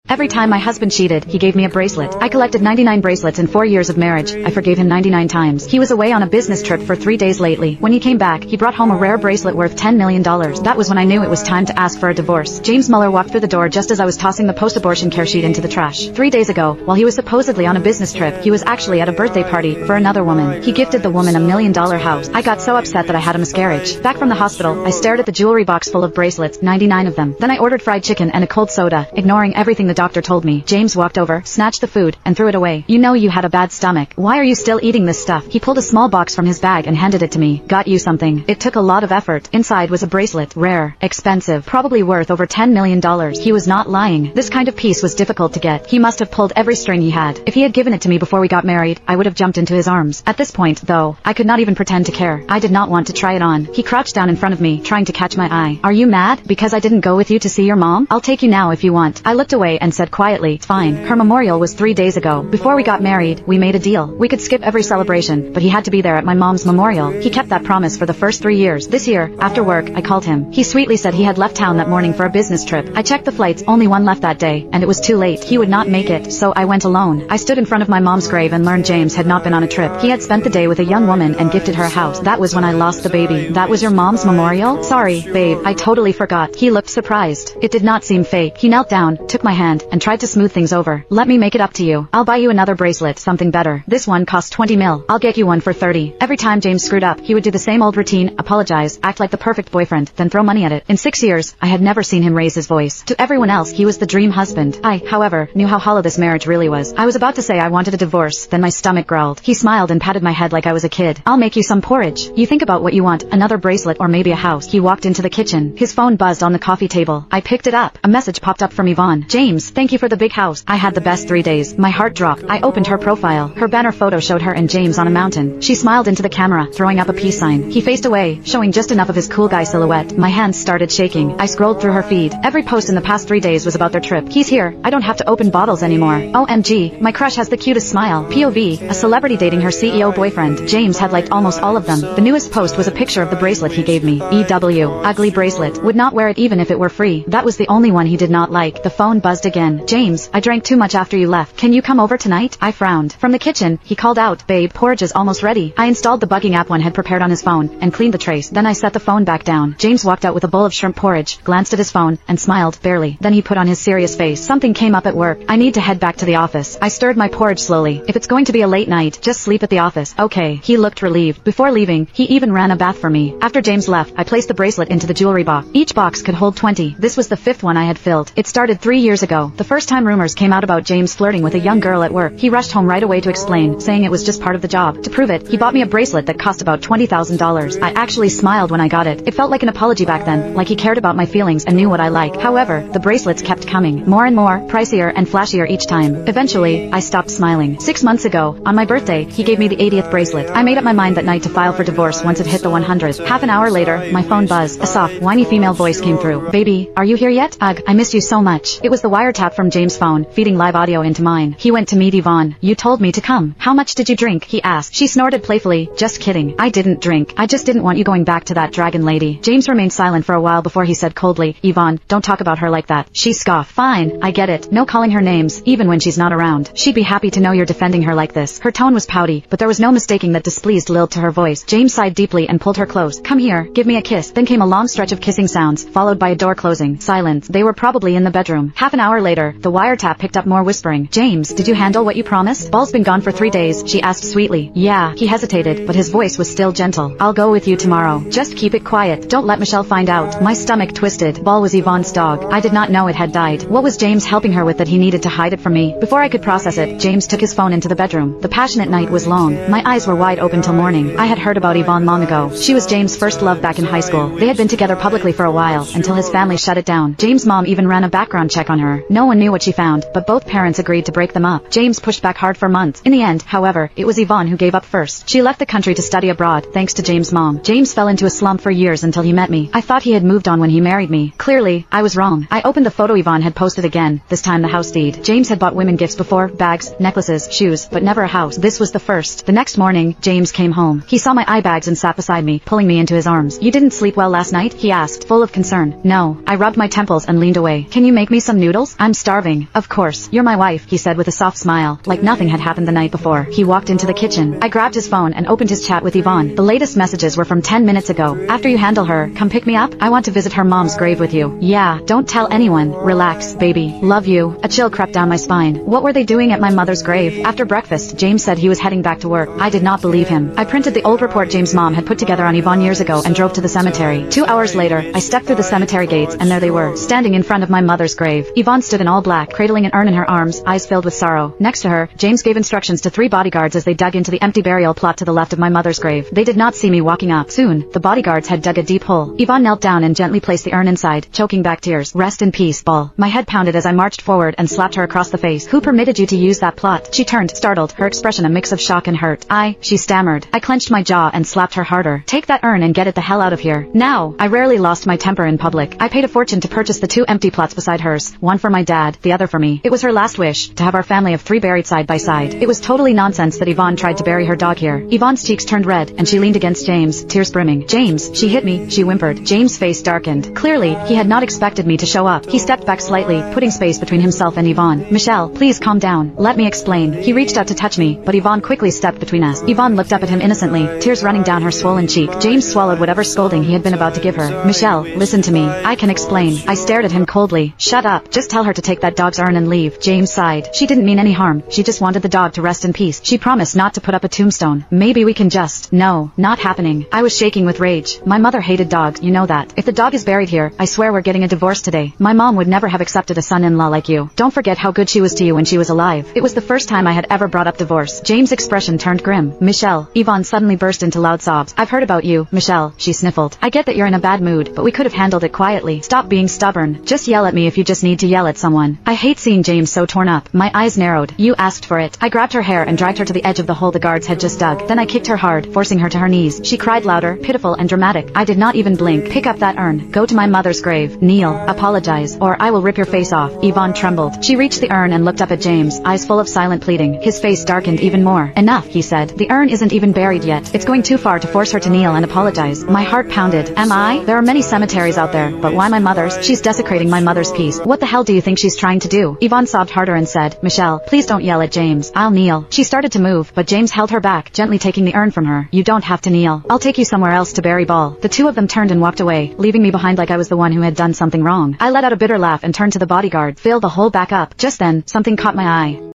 Every time my husband cheated, he gave me a bracelet. I collected 99 bracelets in 4 years of marriage. I forgave him 99 times. He was away on a business trip for 3 days lately. When he came back, he brought home a rare bracelet worth $10 million. That was when I knew it was time to ask for a divorce. James Muller walked through the door just as I was tossing the post-abortion care sheet into the trash. 3 days ago, while he was supposedly on a business trip, he was actually at a birthday party for another woman. He gifted the woman a $1 million house. I got so upset that I had a miscarriage. Back from the hospital, I stared at the jewelry box full of bracelets, 99 of them. Then I ordered fried chicken and a cold soda, ignoring everything the doctor told me. James walked over, snatched the food, and threw it away. You know you had a bad stomach. Why are you still eating this stuff? He pulled a small box from his bag and handed it to me. Got you something. It took a lot of effort. Inside was a bracelet. Rare. Expensive. Probably worth over $10 million. He was not lying. This kind of piece was difficult to get. He must have pulled every string he had. If he had given it to me before we got married, I would have jumped into his arms. At this point, though, I could not even pretend to care. I did not want to try it on. He crouched down in front of me, trying to catch my eye. Are you mad? Because I didn't go with you to see your mom? I'll take you now if you want. I looked away and said quietly, fine. Her memorial was 3 days ago. Before we got married, we made a deal. We could skip every celebration, but he had to be there at my mom's memorial. He kept that promise for the first 3 years. This year, after work, I called him. He sweetly said he had left town that morning for a business trip. I checked the flights, only one left that day, and it was too late. He would not make it, so I went alone. I stood in front of my mom's grave and learned James had not been on a trip. He had spent the day with a young woman and gifted her a house. That was when I lost the baby. That was your mom's memorial? Sorry, babe, I totally forgot. He looked surprised. It did not seem fake. He knelt down, took my hand, and tried to smooth things over. Let me make it up to you. I'll buy you another bracelet, something better. This one cost 20 mil. I'll get you one for 30. Every time James screwed up, he would do the same old routine, apologize, act like the perfect boyfriend, then throw money at it. In 6 years, I had never seen him raise his voice. To everyone else, he was the dream husband. I, however, knew how hollow this marriage really was. I was about to say I wanted a divorce, then my stomach growled. He smiled and patted my head like I was a kid. I'll make you some porridge. You think about what you want, another bracelet or maybe a house. He walked into the kitchen. His phone buzzed on the coffee table. I picked it up. A message popped up from Yvonne. James, thank you for the big house. I had the best 3 days. My heart dropped. I opened her profile. Her banner photo showed her and James on a mountain. She smiled into the camera, throwing up a peace sign. He faced away, showing just enough of his cool guy silhouette. My hands started shaking. I scrolled through her feed. Every post in the past 3 days was about their trip. He's here. I don't have to open bottles anymore. OMG, my crush has the cutest smile. POV, a celebrity dating her CEO boyfriend. James had liked almost all of them. The newest post was a picture of the bracelet he gave me. EW, ugly bracelet. Would not wear it even if it were free. That was the only one he did not like. The phone buzzed again. James, I drank too much after you left. Can you come over tonight? I frowned. From the kitchen, he called out, babe, porridge is almost ready. I installed the bugging app one had prepared on his phone, and cleaned the trace. Then I set the phone back down. James walked out with a bowl of shrimp porridge, glanced at his phone, and smiled, barely. Then he put on his serious face. Something came up at work. I need to head back to the office. I stirred my porridge slowly. If it's going to be a late night, just sleep at the office. Okay. He looked relieved. Before leaving, he even ran a bath for me. After James left, I placed the bracelet into the jewelry box. Each box could hold 20. This was the 5th one I had filled. It started 3 years ago. The first time rumors came out about James flirting with a young girl at work. He rushed home right away to explain, saying it was just part of the job. To prove it, he bought me a bracelet that cost about $20,000. I actually smiled when I got it. It felt like an apology back then, like he cared about my feelings and knew what I like. However, the bracelets kept coming. More and more, pricier and flashier each time. Eventually, I stopped smiling. 6 months ago, on my birthday, he gave me the 80th bracelet. I made up my mind that night to file for divorce once it hit the 100th. Half an hour later, my phone buzzed. A soft, whiny female voice came through. Baby, are you here yet? Ugh, I missed you so much. It was the wiretap from James' phone, feeding live audio into mine. He went to meet Yvonne. You told me to come. How much did you drink? He asked. She snorted playfully. Just kidding. I didn't drink. I just didn't want you going back to that dragon lady. James remained silent for a while before he said coldly, Yvonne, don't talk about her like that. She scoffed. Fine, I get it. No calling her names, even when she's not around. She'd be happy to know you're defending her like this. Her tone was pouty, but there was no mistaking that displeased lilt to her voice. James sighed deeply and pulled her close. Come here, give me a kiss. Then came a long stretch of kissing sounds, followed by a door closing. Silence. They were probably in the bedroom. Half an hour later, the wiretap picked up more whispering. James, did you handle what you promised? Ball's been gone for 3 days, she asked sweetly. Yeah. He hesitated, but his voice was still gentle. I'll go with you tomorrow. Just keep it quiet. Don't let Michelle find out. My stomach twisted. Ball was Yvonne's dog. I did not know it had died. What was James helping her with that he needed to hide it from me? Before I could process it, James took his phone into the bedroom. The passionate night was long. My eyes were wide open till morning. I had heard about Yvonne long ago. She was James' first love back in high school. They had been together publicly for a while, until his family shut it down. James' mom even ran a background check on her. No one knew what she found, but both parents agreed to break them up. James pushed back hard for months. In the end, however, it was Yvonne who gave up first. She left the country to study abroad, thanks to James' mom. James fell into a slump for years until he met me. I thought he had moved on when he married me. Clearly, I was wrong. I opened the photo Yvonne had posted again, this time the house deed. James had bought women gifts before, bags, necklaces, shoes, but never a house. This was the first. The next morning, James came home. He saw my eye bags and sat beside me, pulling me into his arms. You didn't sleep well last night? He asked, full of concern. No. I rubbed my temples and leaned away. Can you make me some noodles? I'm starving. Of course. You're my wife, he said with a soft smile, like nothing had happened the night before. He walked into the kitchen. I grabbed his phone and opened his chat with Yvonne. The latest messages were from 10 minutes ago. After you handle her, come pick me up. I want to visit her mom's grave with you. Yeah, don't tell anyone. Relax, baby. Love you. A chill crept down my spine. What were they doing at my mother's grave? After breakfast, James said he was heading back to work. I did not believe him. I printed the old report James' mom had put together on Yvonne years ago and drove to the cemetery. 2 hours later, I stepped through the cemetery gates and there they were, standing in front of my mother's grave. Yvonne stood in all black, cradling an urn in her arms, eyes filled with sorrow. Next to her, James gave instructions to 3 bodyguards as they dug into the empty burial plot to the left of my mother's grave. They did not see me walking up. Soon, the bodyguards had dug a deep hole. Yvonne knelt down and gently placed the urn inside, choking back tears. Rest in peace, Ball. My head pounded as I marched forward and slapped her across the face. Who permitted you to use that plot? She turned, startled, her expression a mix of shock and hurt. She stammered. I clenched my jaw and slapped her harder. Take that urn and get it the hell out of here. Now. I rarely lost my temper in public. I paid a fortune to purchase the 2 empty plots beside hers, one for my dad, the other for me. It was her last wish, to have our family of 3 buried side by side. It was totally nonsense that Yvonne tried to bury her dog here. Yvonne's cheeks turned red, and she leaned against James, tears brimming. James, she hit me, she whimpered. James' face darkened. Clearly, he had not expected me to show up. He stepped back slightly, putting space between himself and Yvonne. Michelle, please calm down. Let me explain. He reached out to touch me, but Yvonne quickly stepped between us. Yvonne looked up at him innocently, tears running down her swollen cheek. James swallowed whatever scolding he had been about to give her. Michelle, listen to me. I can explain. I stared at him coldly. Shut up. Just tell her to take that dog's urn and leave. James sighed. She didn't mean any harm. She just wanted the dog to rest in peace. She promised not to put up a tombstone. Maybe we can just... No, not happening. I was shaking with rage. My mother hated dogs, you know that. If the dog is buried here, I swear we're getting a divorce today. My mom would never have accepted a son-in-law like you. Don't forget how good she was to you when she was alive. It was the first time I had ever brought up divorce. James' expression turned grim. Michelle. Yvonne suddenly burst into loud sobs. I've heard about you, Michelle, she sniffled. I get that you're in a bad mood, but we could have handled it quietly. Stop being stubborn. Just yell at me if you just need to yell at someone. I hate seeing James so torn up. My eyes narrowed. You asked for it. I grabbed her hair and dragged her to the edge of the hole the guards had just dug. Then I kicked her hard, forcing her to her knees. She cried louder, pitiful and dramatic. I did not even blink. Pick up that urn. Go to my mother's grave. Kneel. Apologize, or I will rip your face off. Yvonne trembled. She reached the urn and looked up at James, eyes full of silent pleading. His face darkened even more. Enough, he said. The urn isn't even buried yet. It's going too far to force her to kneel and apologize. My heart pounded. Am I? There are many cemeteries out there, but why my mother's? She's desecrating my mother's peace. What the hell do you think she's trying to do? Yvonne sobbed harder and said, Michelle, please don't yell at James. I'll kneel. She started to move, but James held her back, gently taking the urn from her. You don't have to kneel. I'll take you somewhere else to bury Ball. The 2 of them turned and walked away, leaving me behind like I was the one who had done something wrong. I let out a bitter laugh and turned to the bodyguard. Fill the hole back up. Just then, something caught my eye.